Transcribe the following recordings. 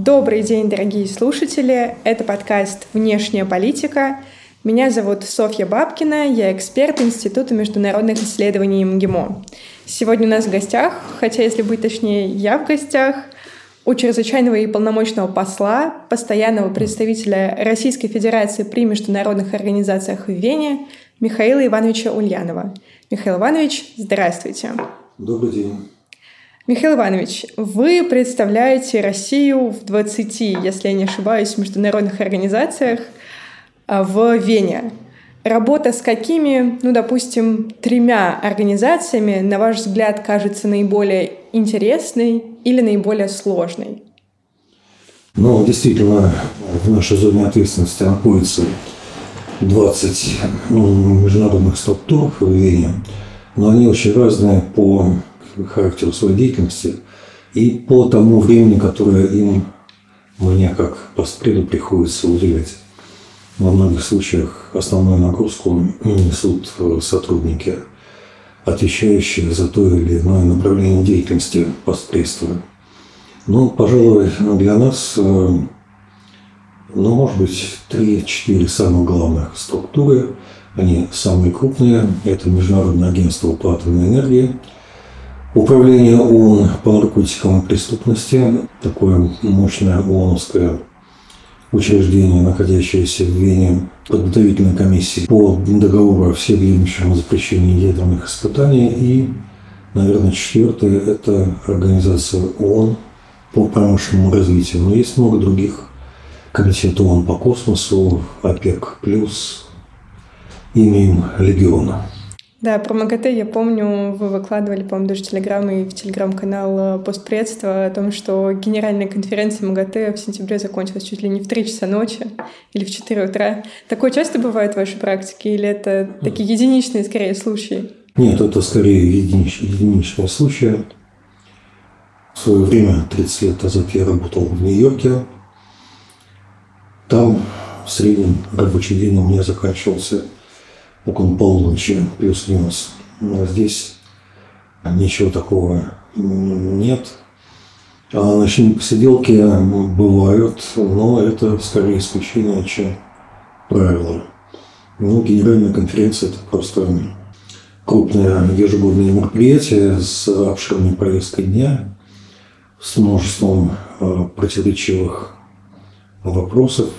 Добрый день, дорогие слушатели! Это подкаст «Внешняя политика». Меня зовут Софья Бабкина, я эксперт Института международных исследований МГИМО. Сегодня у нас в гостях, хотя, если быть точнее, я в гостях, у чрезвычайного и полномочного посла, постоянного представителя Российской Федерации при международных организациях в Вене Михаила Ивановича Ульянова. Михаил Иванович, здравствуйте. Добрый день. Михаил Иванович, вы представляете Россию в 20, если я не ошибаюсь, международных организациях в Вене. Работа с какими, допустим, 3 организациями, на ваш взгляд, кажется наиболее интересной или наиболее сложной? Действительно, в нашей зоне ответственности находится 20 международных структур в Вене, но они очень разные по характеру своей деятельности и по тому времени, которое мне как постпреду приходится уделять. Во многих случаях основную нагрузку несут сотрудники, отвечающие за то или иное направление деятельности постпредства. Пожалуй, для нас, может быть, 3-4 самых главных структуры. Они самые крупные. Это Международное агентство по атомной энергии, Управление ООН по наркотикам и преступности, такое мощное ООНовское учреждение, находящееся в Вене, подготовительной комиссии по договору о всеобъемлющем запрещении ядерных испытаний. И, наверное, 4-е – это Организация ООН по промышленному развитию. Но есть много других. Комитет ООН по космосу, ОПЕК+, имеем легиона. Да, про МАГАТЭ я помню, вы выкладывали, по-моему, даже телеграм и в телеграм-канал постпредства о том, что генеральная конференция МАГАТЭ в сентябре закончилась чуть ли не в 3 часа ночи или в 4 утра. Такое часто бывает в вашей практике или это такие единичные, скорее, случаи? Нет, это скорее единичные случаи. В свое время, 30 лет назад, я работал в Нью-Йорке. Там в среднем рабочий день у меня заканчивался около полуночи, плюс-минус. Но здесь ничего такого нет. А ночные посиделки бывают, но это скорее исключение, чем правило. Генеральная конференция – это просто крупное ежегодное мероприятие с обширной повесткой дня, с множеством противоречивых вопросов,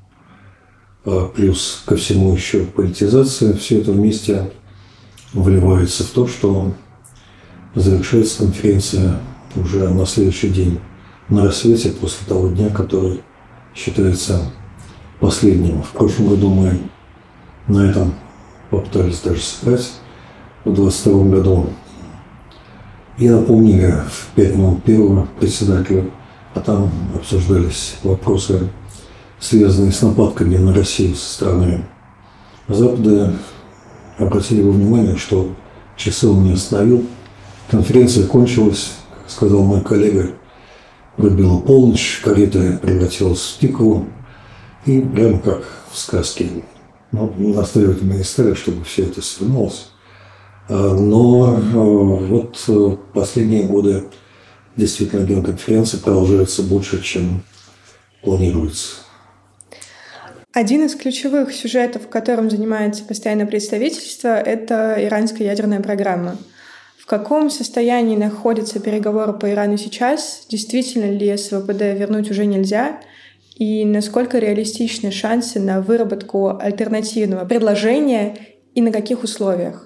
плюс ко всему еще политизация. Все это вместе вливается в то, что завершается конференция уже на следующий день на рассвете после того дня, который считается последним. В прошлом году мы на этом попытались даже сыграть, в 2022 году. И напомнили в 5 минут первого председателя, а там обсуждались вопросы, связанные с нападками на Россию со стороны Запада. Обратили бы внимание, что часы он не остановил. Конференция кончилась, как сказал мой коллега, пробила полночь, карета превратилась в тыкву. И прямо как в сказке. Настаивать мы не стали, чтобы все это свернулось. Но последние годы действительно генконференции продолжаются больше, чем планируется. Один из ключевых сюжетов, которым занимается постоянное представительство, это иранская ядерная программа. В каком состоянии находятся переговоры по Ирану сейчас? Действительно ли СВПД вернуть уже нельзя? И насколько реалистичны шансы на выработку альтернативного предложения и на каких условиях?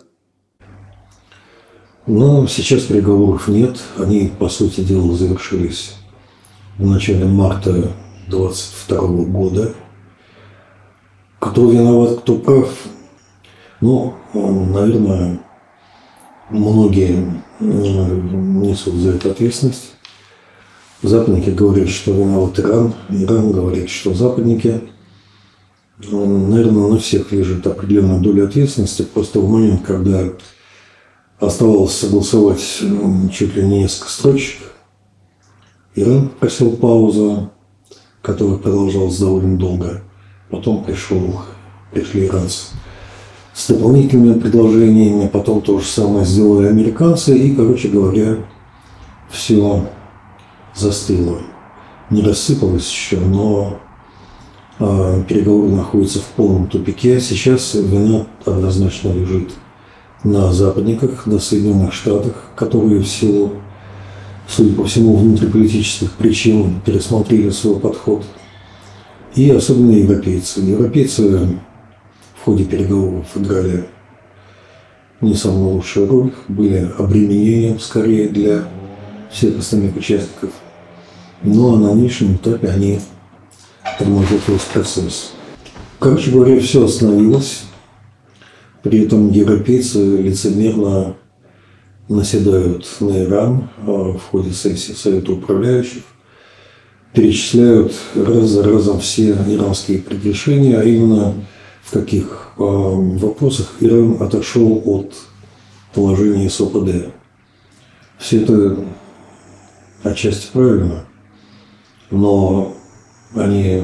Сейчас переговоров нет. Они, по сути дела, завершились в начале марта 2022 года. Кто виноват, кто прав? Наверное, многие несут за это ответственность. Западники говорят, что виноват Иран. Иран говорит, что западники. Наверное, на всех лежит определенная доля ответственности. Просто в момент, когда оставалось согласовать чуть ли не несколько строчек, Иран просил паузу, которая продолжалась довольно долго. Потом пришли иранцы с дополнительными предложениями, потом то же самое сделали американцы, и, короче говоря, все застыло. не рассыпалась еще, но переговоры находятся в полном тупике. Сейчас вина однозначно лежит на западниках, на Соединенных Штатах, которые в силу, судя по всему, внутриполитических причин пересмотрели свой подход. И особенно европейцы. Европейцы в ходе переговоров играли не самую лучшую роль, были обременением скорее для всех остальных участников. Но на нынешнем этапе они тормозят весь процесс. Короче говоря, все остановилось. При этом европейцы лицемерно наседают на Иран в ходе сессии Совета управляющих, перечисляют раз за разом все иранские прегрешения, а именно в каких вопросах Иран отошел от положения СОПД. Все это отчасти правильно, но они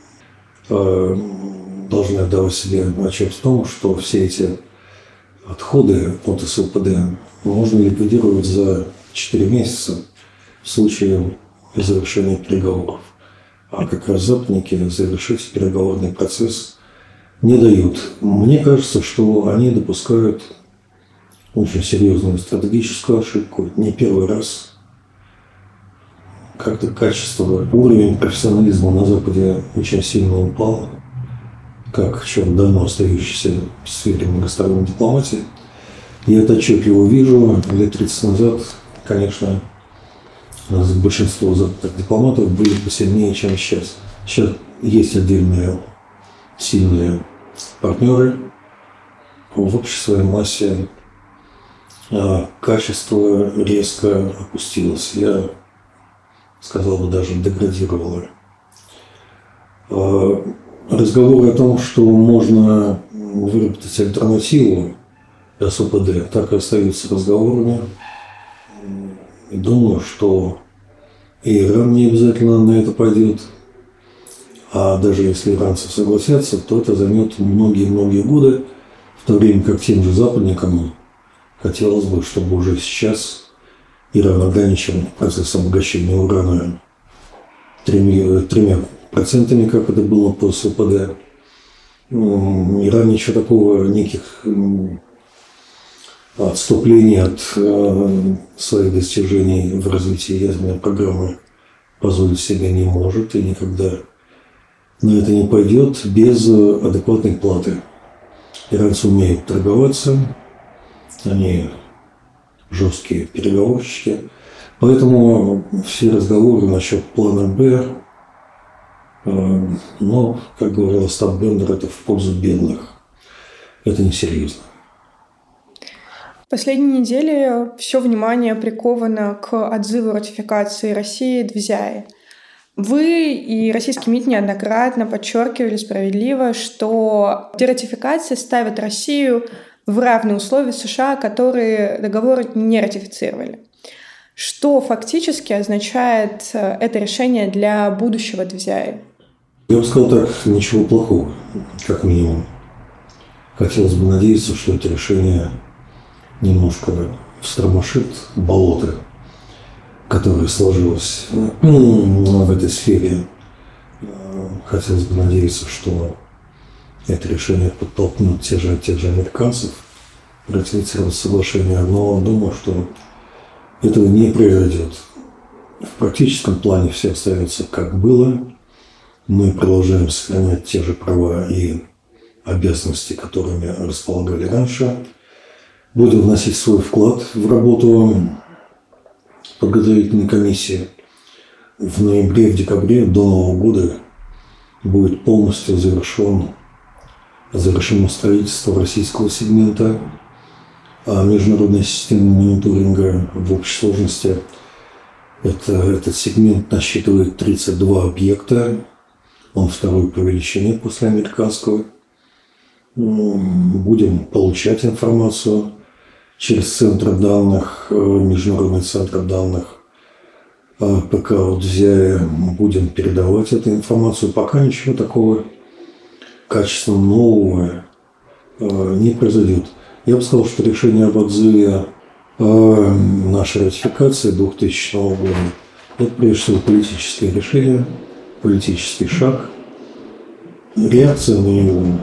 должны отдавать себе отчет в том, что все эти отходы от СОПД можно ликвидировать за 4 месяца в случае завершения переговоров. А как раз западники завершить переговорный процесс не дают. Мне кажется, что они допускают очень серьезную стратегическую ошибку. Не первый раз. Как-то качество, уровень профессионализма на Западе очень сильно упал, как черт давно остающийся в сфере многосторонней дипломатии. Я это отчетливо вижу. Лет 30 назад, конечно, большинство западных дипломатов были посильнее, чем сейчас. Сейчас есть отдельные сильные партнеры. В общей своей массе качество резко опустилось. Я сказал бы, даже деградировало. Разговоры о том, что можно выработать альтернативу СОПД, так и остаются разговорами. И думаю, что и Иран не обязательно на это пойдет. А даже если иранцы согласятся, то это займет многие-многие годы, в то время как тем же западникам хотелось бы, чтобы уже сейчас Иран ограничил процесс обогащения урана 3%, как это было по СОПД. Иран ничего такого, никаких отступлений от своих достижений в развитии ядерной программы позволить себе не может и никогда на это не пойдет без адекватной платы. Иранцы умеют торговаться, они жесткие переговорщики. Поэтому все разговоры насчет плана «Б», но, как говорил Остап Бендер, это в пользу бедных. Это несерьезно. В последние недели все внимание приковано к отзыву ратификации России ДВЗИАИ. Вы и российский МИД неоднократно подчеркивали справедливо, что дератификация ставит Россию в равные условия с США, которые договор не ратифицировали. Что фактически означает это решение для будущего ДВЗИАИ? Я бы сказал так, ничего плохого, как минимум. Хотелось бы надеяться, что это решение немножко встромошит болото, которое сложилось в этой сфере. Хотелось бы надеяться, что это решение подтолкнет тех же американцев ратифицировать соглашение, но думаю, что этого не произойдет. В практическом плане все остается как было. Мы продолжаем сохранять те же права и обязанности, которыми располагали раньше. Будем вносить свой вклад в работу подготовительной комиссии. В ноябре, в декабре до Нового года будет полностью завершено строительство российского сегмента международной системы мониторинга в общей сложности. Этот сегмент насчитывает 32 объекта. Он второй по величине после американского. Будем получать информацию через центры данных, международный центр данных ПК ДВЗИАИ. Будем передавать эту информацию. Пока ничего такого качественно нового не произойдет. Я бы сказал, что решение об отзыве нашей ратификации 2000 года Это прежде всего политическое решение, политический шаг, реакция на него.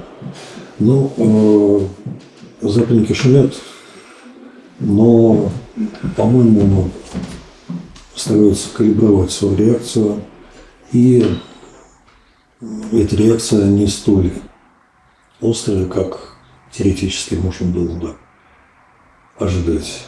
Западники шумят, но, по-моему, стараются калибровать свою реакцию, и эта реакция не столь острая, как теоретически можно было бы ожидать.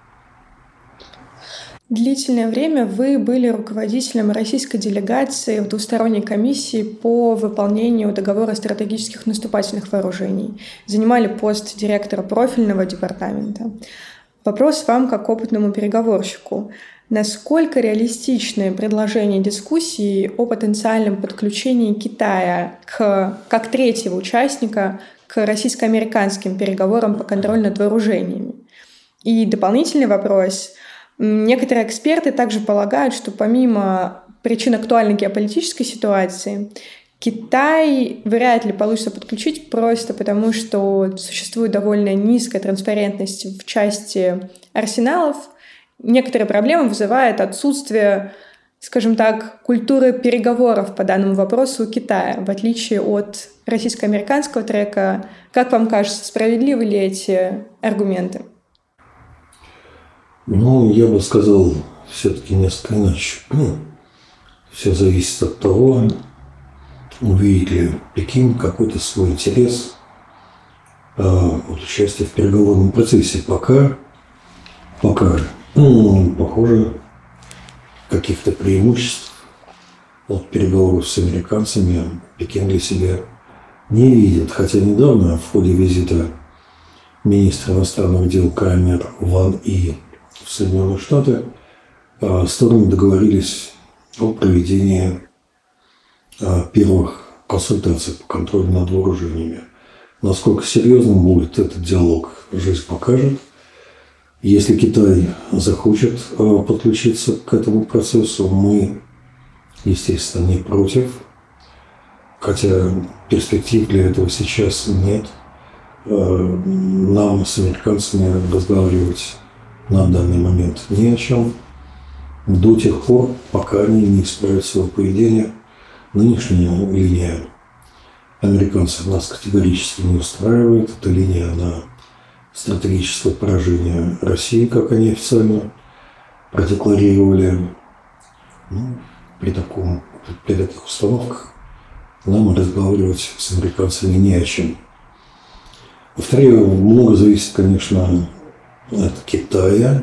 Длительное время вы были руководителем российской делегации в двусторонней комиссии по выполнению договора стратегических наступательных вооружений. Занимали пост директора профильного департамента. Вопрос вам, как опытному переговорщику. Насколько реалистичны предложения дискуссии о потенциальном подключении Китая как третьего участника к российско-американским переговорам по контролю над вооружениями? И дополнительный вопрос. Некоторые эксперты также полагают, что помимо причин актуальной геополитической ситуации, Китай вряд ли получится подключить просто потому, что существует довольно низкая транспарентность в части арсеналов. Некоторые проблемы вызывает отсутствие, скажем так, культуры переговоров по данному вопросу у Китая, в отличие от российско-американского трека. Как вам кажется, справедливы ли эти аргументы? Я бы сказал все-таки несколько иначе. Все зависит от того, увидит ли Пекин какой-то свой интерес от участия в переговорном процессе. Пока похоже, каких-то преимуществ от переговоров с американцами Пекин для себя не видит. Хотя недавно в ходе визита министра иностранных дел Крамер Ван И в Соединенные Штаты стороны договорились о проведении первых консультаций по контролю над вооружениями. Насколько серьезным будет этот диалог, жизнь покажет. Если Китай захочет подключиться к этому процессу, мы, естественно, не против. Хотя перспектив для этого сейчас нет. Нам с американцами разговаривать на данный момент ни о чем. До тех пор, пока они не исправят свое поведение. Нынешняя линия американцев нас категорически не устраивает. Эта линия на стратегическое поражение России, как они официально продекларировали. При таких установках нам разговаривать с американцами не о чем. Повторяю, много зависит, конечно, от Китая.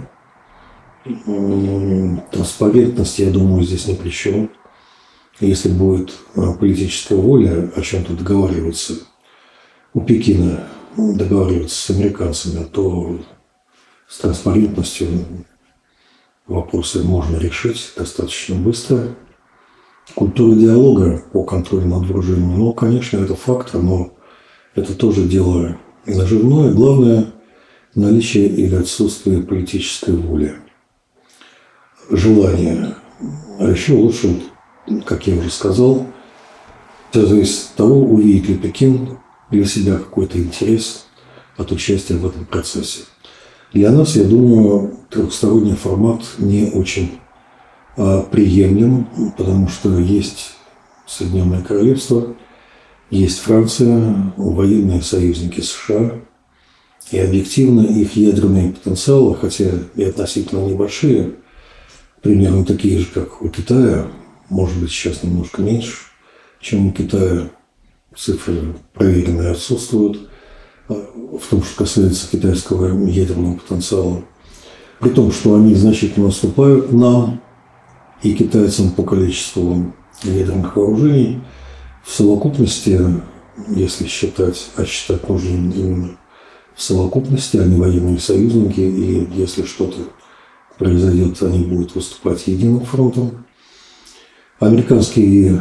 Транспарентность, я думаю, здесь ни при чем. Если будет политическая воля о чем-то договариваться у Пекина, договариваться с американцами, то с транспарентностью вопросы можно решить достаточно быстро. Культура диалога по контролю над вооружениями, конечно, это фактор, но это тоже дело наживное. Главное – наличие или отсутствие политической воли, желания. А еще лучше, как я уже сказал, все зависит от того, увидит ли Пекин для себя какой-то интерес от участия в этом процессе. Для нас, я думаю, трехсторонний формат не очень приемлем, потому что есть Соединенное Королевство, есть Франция, военные союзники США, и объективно их ядерные потенциалы, хотя и относительно небольшие, примерно такие же, как у Китая, может быть, сейчас немножко меньше, чем у Китая. Цифры проверенные отсутствуют в том, что касается китайского ядерного потенциала. При том, что они значительно уступают нам и китайцам по количеству ядерных вооружений. В совокупности, если считать, а считать нужно именно в совокупности, они военные союзники, и если что-то произойдет, они будут выступать единым фронтом. Американские,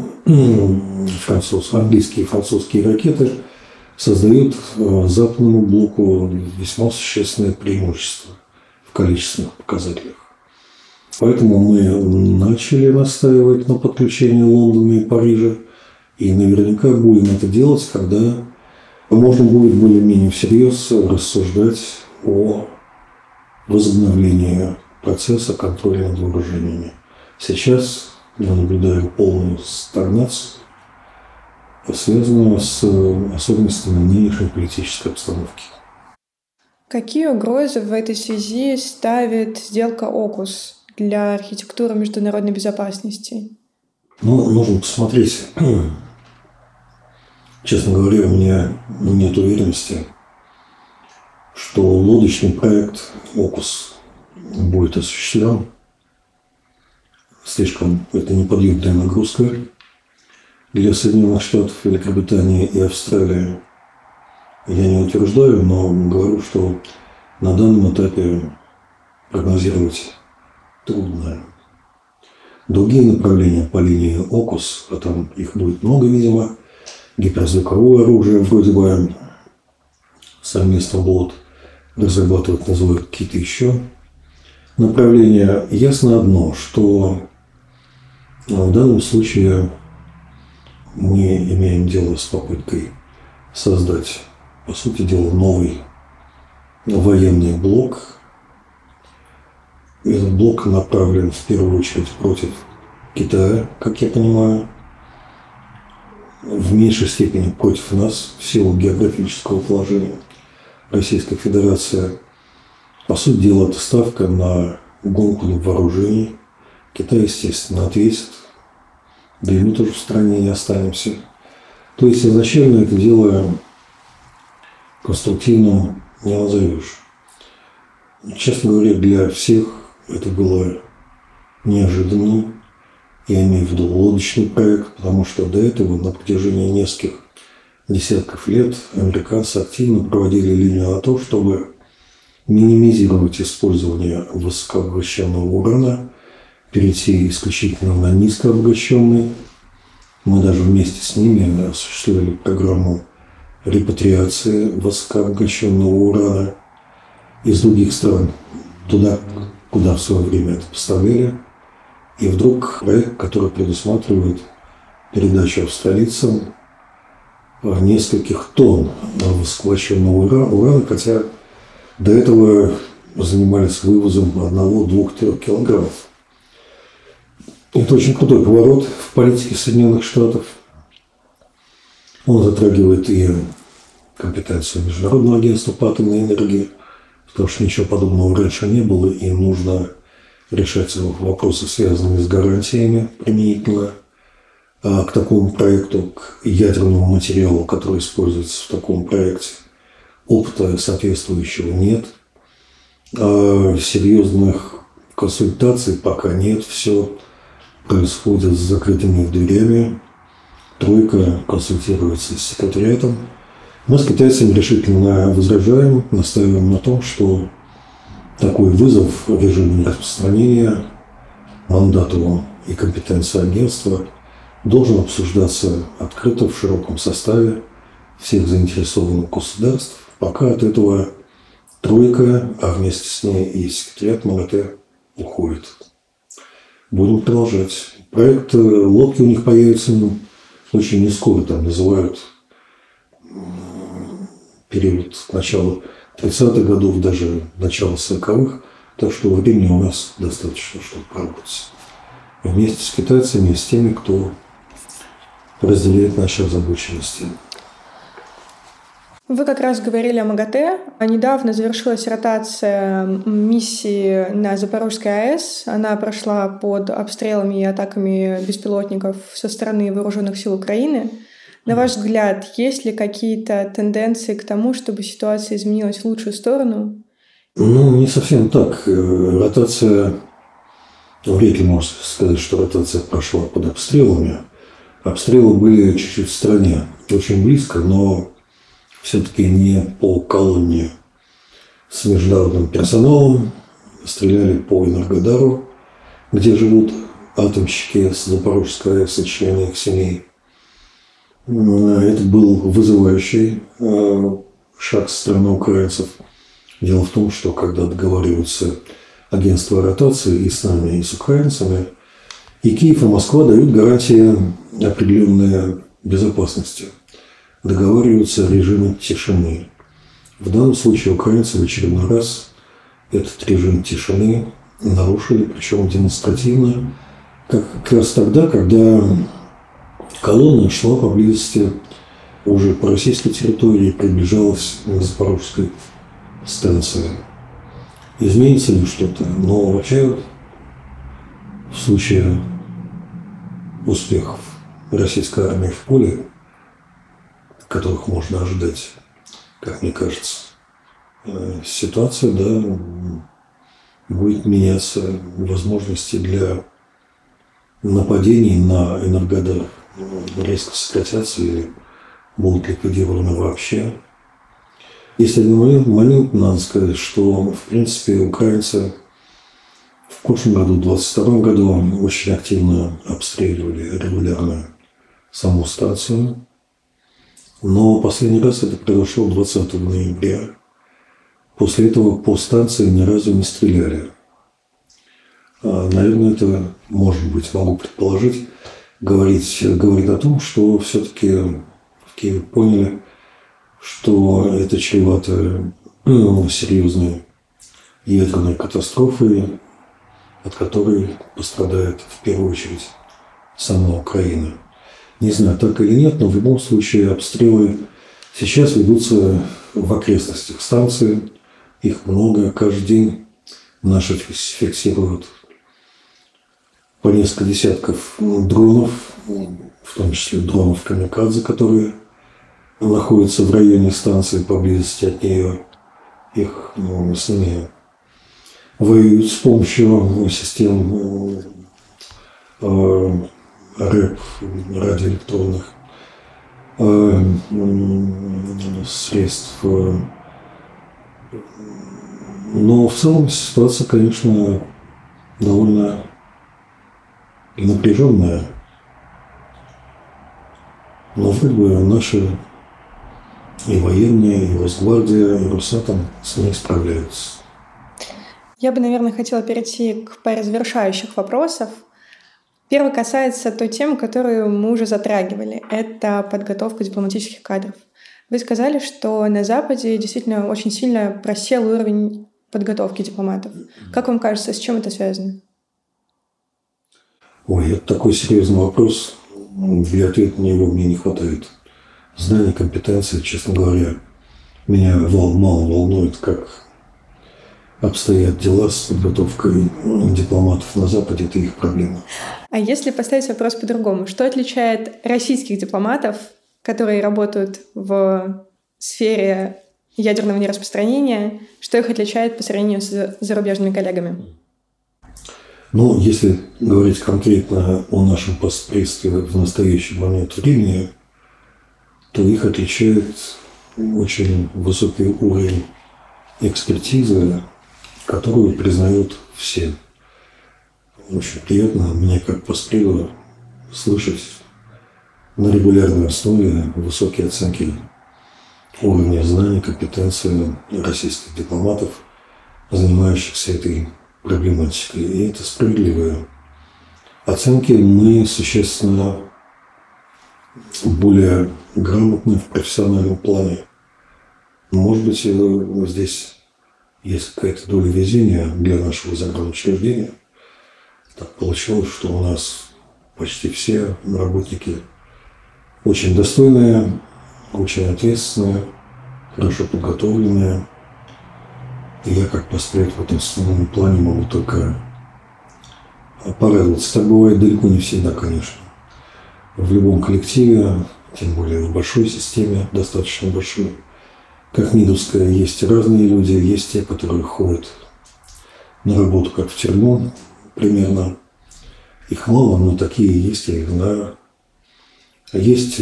английские и французские ракеты создают западному блоку весьма существенное преимущество в количественных показателях. Поэтому мы начали настаивать на подключении Лондона и Парижа, и наверняка будем это делать, когда можно будет более-менее всерьез рассуждать о возобновлении процесса контроля над вооружениями. Сейчас я наблюдаю полную стагнацию, связанную с особенностями нынешней политической обстановки. Какие угрозы в этой связи ставит сделка ОКУС для архитектуры международной безопасности? Нужно посмотреть. Честно говоря, у меня нет уверенности, что лодочный проект ОКУС будет осуществлен. Слишком это неподъемная нагрузка для Соединенных Штатов, Великобритании и Австралии. Я не утверждаю, но говорю, что на данном этапе прогнозировать трудно. Другие направления по линии ОКУС, а там их будет много, видимо, гиперзвуковое оружие вроде бы совместно будут разрабатывать, называют какие-то еще направления. Ясно одно, что в данном случае мы имеем дело с попыткой создать, по сути дела, новый военный блок. Этот блок направлен в первую очередь против Китая, как я понимаю, в меньшей степени против нас в силу географического положения. Российская Федерация, по сути дела, это ставка на гонку вооружений. Китай, естественно, ответит, да и мы тоже в стране не останемся. То есть изначально это дело конструктивным не назовешь. Честно говоря, для всех это было неожиданно. Я имею в виду лодочный проект, потому что до этого на протяжении нескольких десятков лет американцы активно проводили линию на то, чтобы минимизировать использование высокообогащенного урана, перейти исключительно на низкообогащенный. Мы даже вместе с ними осуществляли программу репатриации высокообогащенного урана из других стран туда, куда в свое время это поставляли. И вдруг проект, который предусматривает передачу австралийцам нескольких тонн высокообогащенного урана, хотя до этого занимались вывозом 1-2-3 килограммов. Это очень крутой поворот в политике Соединенных Штатов. Он затрагивает и компетенцию Международного агентства по атомной энергии, потому что ничего подобного раньше не было, и нужно решать вопросы, связанные с гарантиями применительно к такому проекту, к ядерному материалу, который используется в таком проекте. Опыта соответствующего нет. Серьезных консультаций пока нет. Все происходит с закрытыми дверями. Тройка консультируется с секретариатом. Мы с китайцами решительно возражаем, настаиваем на том, что такой вызов режиму распространения, мандату и компетенции агентства должен обсуждаться открыто в широком составе всех заинтересованных государств. Пока от этого тройка, а вместе с ней и секретариат МАГАТЭ уходит. Будем продолжать. Проект лодки у них появится очень не скоро, там называют период начала 30-х годов, даже начало 40-х, так что времени у нас достаточно, чтобы поработать. Вместе с китайцами и с теми, кто разделяет наши озабоченности. Вы как раз говорили о МАГАТЭ. Недавно завершилась ротация миссии на Запорожской АЭС. Она прошла под обстрелами и атаками беспилотников со стороны вооруженных сил Украины. На ваш взгляд, есть ли какие-то тенденции к тому, чтобы ситуация изменилась в лучшую сторону? Не совсем так. Ротация, вряд ли можно сказать, что ротация прошла под обстрелами. Обстрелы были чуть-чуть в стороне, очень близко, но все-таки не по колонне с международным персоналом. Стреляли по Энергодару, где живут атомщики с Запорожской АЭС и члены их семей. Это был вызывающий шаг со стороны украинцев. Дело в том, что когда договариваются агентства ротации и с нами, и с украинцами, и Киев, и Москва дают гарантии определенной безопасности. Договариваются о режиме тишины. В данном случае украинцы в очередной раз этот режим тишины нарушили, причем демонстративно, как раз тогда, когда колонна шла поблизости уже по российской территории, приближалась к Запорожской станции. Изменится ли что-то? Но вообще, в случае успехов российской армии в поле, которых можно ожидать, как мне кажется, ситуация, да, будет меняться, возможности для нападений на Энергодар резко сократятся или будут ликвидированы вообще. Есть один момент, надо сказать, что, в принципе, украинцы в прошлом году, в 2022 году, очень активно обстреливали регулярно саму станцию. Но последний раз это произошло 20 ноября. После этого по станции ни разу не стреляли. Наверное, это, может быть, могу предположить, говорит о том, что все-таки в Киеве поняли, что это чревато серьезной ядерной катастрофой, от которой пострадает в первую очередь сама Украина. Не знаю, так или нет, но в любом случае обстрелы сейчас ведутся в окрестностях станции. Их много, каждый день наши фиксируют по несколько десятков дронов, в том числе дронов камикадзе, которые находятся в районе станции, поблизости от нее. Их с ними воюют с помощью систем РЭП, радиоэлектронных средств. Но в целом ситуация, конечно, довольно напряженная. Но вроде бы наши и военные, и Росгвардия, и Росатом с ней справляются. Я бы, наверное, хотела перейти к паре завершающих вопросов. Первый касается той темы, которую мы уже затрагивали. Это подготовка дипломатических кадров. Вы сказали, что на Западе действительно очень сильно просел уровень подготовки дипломатов. Как вам кажется, с чем это связано? Ой, это такой серьезный вопрос. Для ответа на него мне не хватает знаний, компетенции. Честно говоря, меня мало волнует, как обстоят дела с подготовкой дипломатов на Западе. Это их проблема. А если поставить вопрос по-другому, что отличает российских дипломатов, которые работают в сфере ядерного нераспространения, что их отличает по сравнению с зарубежными коллегами? Ну, если говорить конкретно о нашем постпредстве в настоящий момент времени, то их отличает очень высокий уровень экспертизы, которую признают все. Очень приятно мне как постпреду слышать на регулярной основе высокие оценки уровня знаний, компетенции российских дипломатов, занимающихся этой проблематикой. И это справедливые оценки. Мы существенно более грамотны в профессиональном плане. Может быть, здесь есть какая-то доля везения для нашего загранучреждения. Так получилось, что у нас почти все работники очень достойные, очень ответственные, хорошо подготовленные. И я, как постпред в этом плане, могу только порадоваться. Так бывает далеко не всегда, конечно. В любом коллективе, тем более в большой системе, достаточно большой, как МИДовская, есть разные люди, есть те, которые ходят на работу как в тюрьму примерно. Их мало, но такие есть, я их знаю. Есть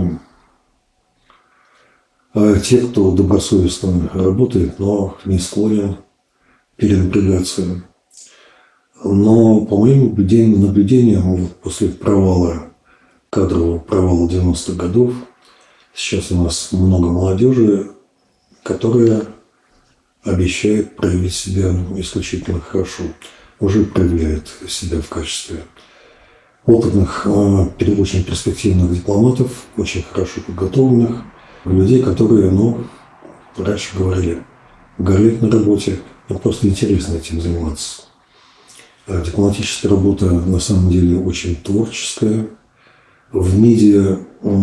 те, кто добросовестно работает, но не склонен перенапрягаться. Но по моим наблюдениям после кадрового провала 90-х годов, сейчас у нас много молодежи, которая обещает проявить себя исключительно хорошо, уже проявляет себя в качестве опытных, очень перспективных дипломатов, очень хорошо подготовленных людей, которые, раньше говорили, горят на работе, им просто интересно этим заниматься. Дипломатическая работа на самом деле очень творческая. В медиа,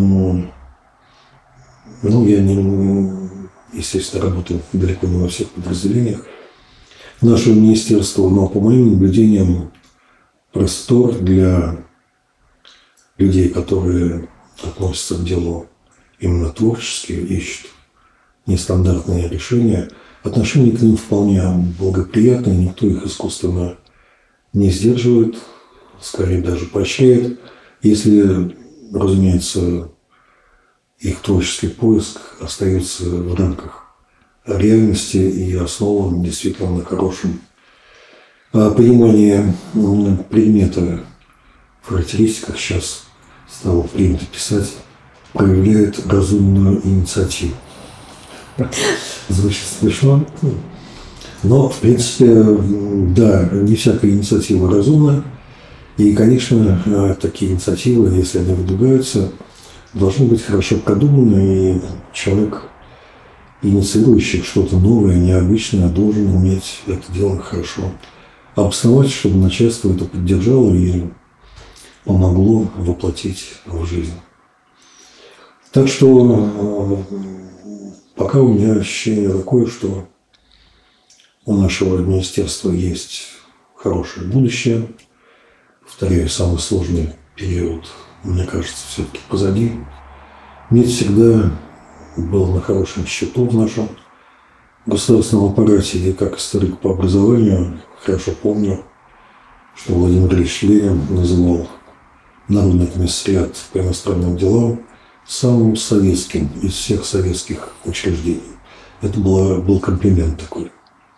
естественно, работаю далеко не во всех подразделениях нашего министерства, но по моим наблюдениям простор для людей, которые относятся к делу именно творчески, ищут нестандартные решения. Отношение к ним вполне благоприятное, никто их искусственно не сдерживает, скорее даже поощряет, если, разумеется, их творческий поиск остается в рамках реальности и основан действительно на хорошем понимании предмета. В характеристиках сейчас стало принято писать, проявляет разумную инициативу. Звучит смешно. Но, в принципе, да, не всякая инициатива разумна. И, конечно, такие инициативы, если они выдвигаются, должны быть хорошо продуманы. И человек, инициирующий что-то новое, необычное, должен уметь это дело хорошо обосновать, чтобы начальство это поддержало и помогло воплотить в жизнь. Так что пока у меня ощущение такое, что у нашего министерства есть хорошее будущее. Повторяю, самый сложный период, мне кажется, все-таки позади. МИД всегда был на хорошем счету в нашем государственном аппарате. И как историк по образованию хорошо помню, что Владимир Ильич Ленин называл Народный комиссариат по иностранным делам самым советским из всех советских учреждений. Это был комплимент такой.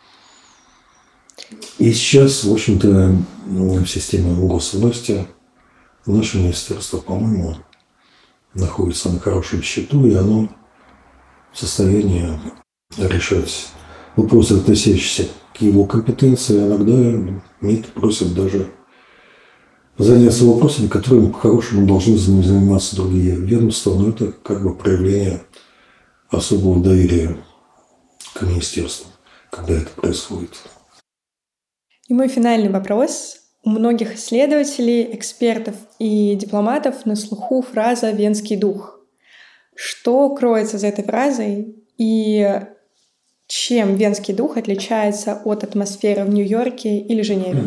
И сейчас, в общем-то, в системе госвласти наше министерство, по-моему, находится на хорошем счету, и оно в состоянии решать вопросы, относящиеся к его компетенции. Иногда МИД просит даже заняться вопросами, которыми по-хорошему должны заниматься другие ведомства, но это как бы проявление особого доверия к министерству, когда это происходит. И мой финальный вопрос. У многих исследователей, экспертов и дипломатов на слуху фраза «Венский дух». Что кроется за этой фразой и чем Венский дух отличается от атмосферы в Нью-Йорке или Женеве?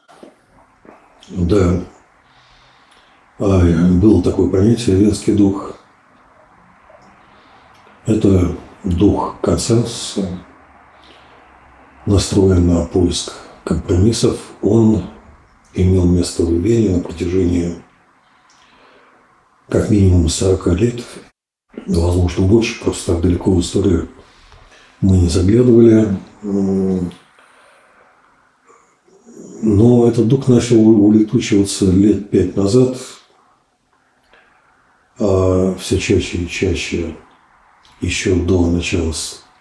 Да, было такое понятие «Венский дух». Это дух консенсуса, настроен на поиск компромиссов. Он имел место в Вене на протяжении как минимум 40 лет, возможно, больше, просто так далеко в историю мы не заглядывали. Но этот дух начал улетучиваться лет 5 назад, а все чаще и чаще, еще до начала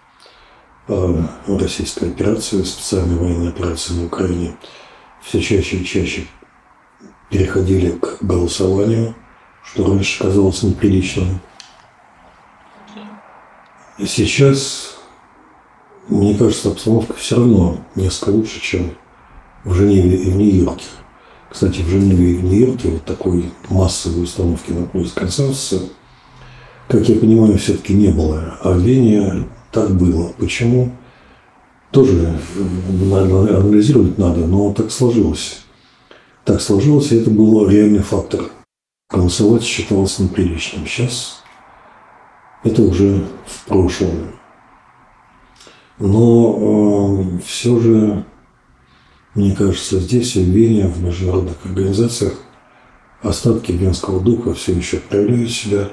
российской операции, специальной военной операции на Украине, все чаще и чаще переходили к голосованию, что раньше казалось неприличным. И сейчас, мне кажется, обстановка все равно несколько лучше, чем в Женеве и в Нью-Йорке. Кстати, в Женеве и в Нью-Йорке вот такой массовой установки на поиск консенсуса, как я понимаю, все-таки не было. А в Вене так было. Почему? Тоже анализировать надо, но так сложилось. Так сложилось, и это был реальный фактор. Голосовать считалось неприличным. Сейчас это уже в прошлом. Но все же, мне кажется, здесь, в Вене, в международных организациях, остатки венского духа все еще проявляют себя.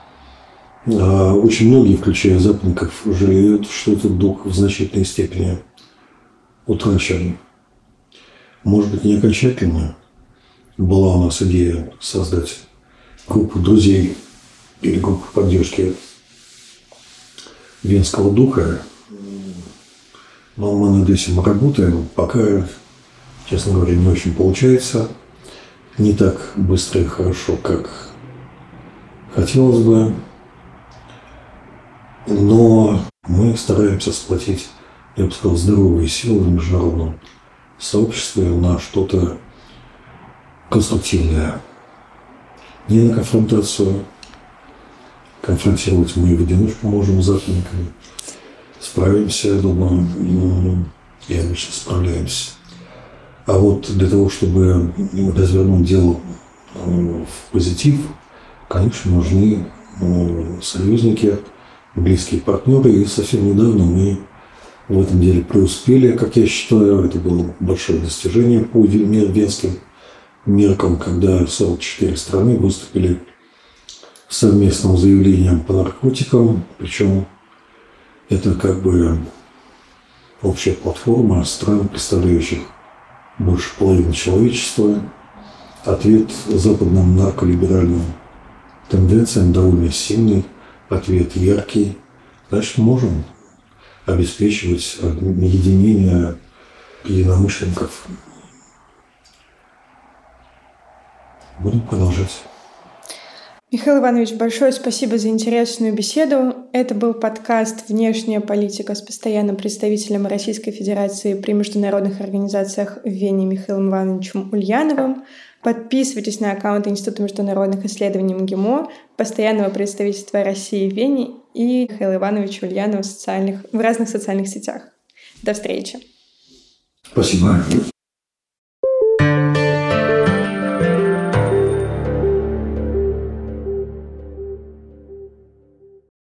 Очень многие, включая западников, жалеют, что этот дух в значительной степени утрачен. Может быть, не окончательно. Была у нас идея создать группу друзей или группу поддержки венского духа. Но мы над этим работаем. Пока, честно говоря, не очень получается. Не так быстро и хорошо, как хотелось бы. Но мы стараемся сплотить, я бы сказал, здоровые силы в международном сообществе на что-то конструктивное. Не на конфронтацию. Конфронтировать мы в одиночку можем с законниками. Справимся, я думаю, и обычно справляемся. А вот для того, чтобы развернуть дело в позитив, конечно, нужны союзники, близкие партнеры. И совсем недавно мы в этом деле преуспели, как я считаю. Это было большое достижение по венским меркам, когда 44 страны выступили с совместным заявлением по наркотикам. Причем это как бы общая платформа стран, представляющих больше половины человечества. Ответ западным нарколиберальным тенденциям довольно сильный, ответ яркий. Значит, можем обеспечивать объединение единомышленников. Будем продолжать. Михаил Иванович, большое спасибо за интересную беседу. Это был подкаст «Внешняя политика» с постоянным представителем Российской Федерации при международных организациях в Вене Михаилом Ивановичем Ульяновым. Подписывайтесь на аккаунт Института международных исследований МГИМО, постоянного представительства России в Вене и Михаила Ивановича Ульянова в разных социальных сетях. До встречи. Спасибо.